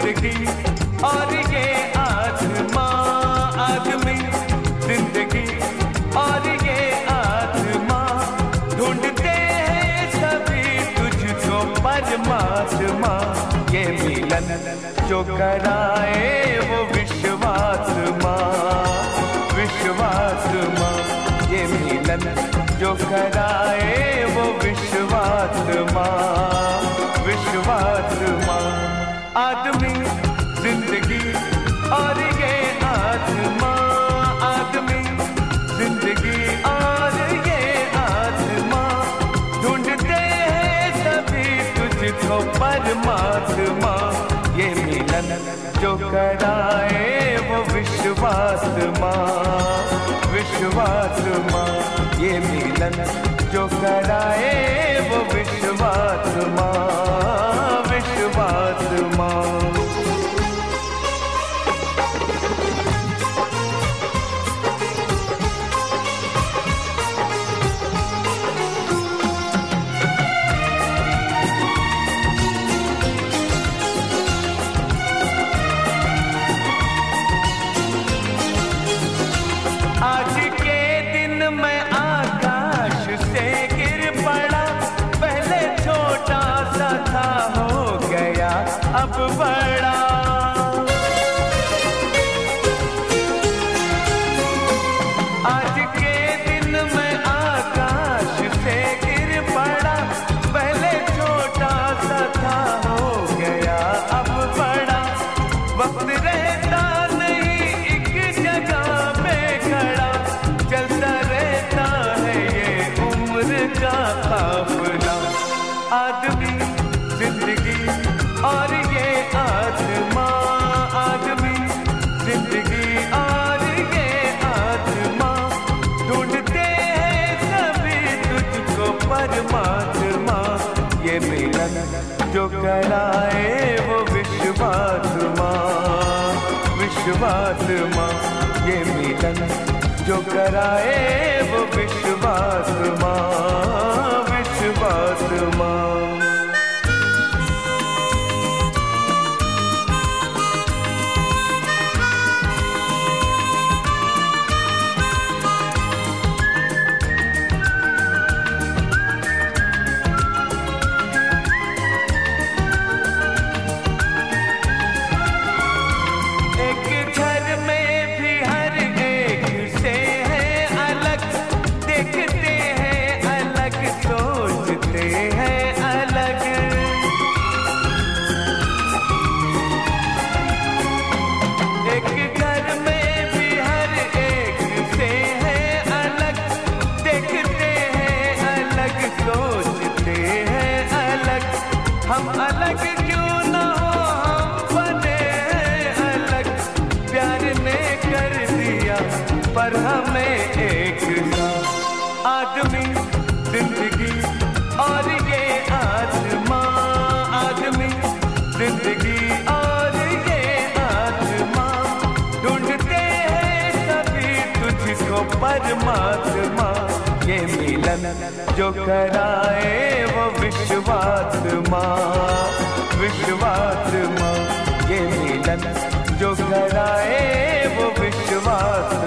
जिंदगी और ये आत्मा आदमी, जिंदगी और ये आत्मा ढूंढते हैं सभी तुझको परमात्मा। ये मिलन जो कराए वो विश्वात्मा, विश्वात्मा। ये मिलन जो कराए वो विश्वात्मा, विश्वात्मा। आदमी जिंदगी और ये आत्मा, आदमी जिंदगी और ये आत्मा ढूंढते हैं सभी तुझको परमात्मा। ये मिलन जो कराए वो विश्वात्मा, विश्वात्मा। ये मिलन जो कराए वो विश्वात्मा, विश्वात्मा। आज के दिन मैं आकाश से गिर पड़ा, पहले छोटा सा था हो गया अब बड़ा। आज के दिन मैं आकाश से गिर पड़ा, पहले छोटा सा था हो गया अब बड़ा। वक्त रहता नहीं एक जगह पे खड़ा, चलता रहता है ये उम्र का काफिला। आदमी जिंदगी और ये आत्मा, आदमी जिंदगी और ये आत्मा ढूंढते हैं सभी तुझको परमात्मा। ये मिलन जो कराए वो विश्वात्मा, विश्वात्मा। ये मिलन जो कराए वो विश्वात्मा, विश्वात्मा। एक घर में भी हर एक से है अलग, देखते हैं अलग, सोचते हैं अलग। एक घर में भी हर एक से है अलग, देखते हैं अलग, सोचते हैं अलग। हम अलग क्यों ना हो, हम बने हैं अलग, प्यार ने कर दिया पर हमें एक सा। आदमी जिंदगी और ये आत्मा, आदमी जिंदगी और ये आत्मा ढूंढते हैं सभी तुझको परमात्मा। ये मिलन जो कराए वो विश्वात्मा, विश्वात्मा। ये मिलन जो कराए वो विश्वात्मा।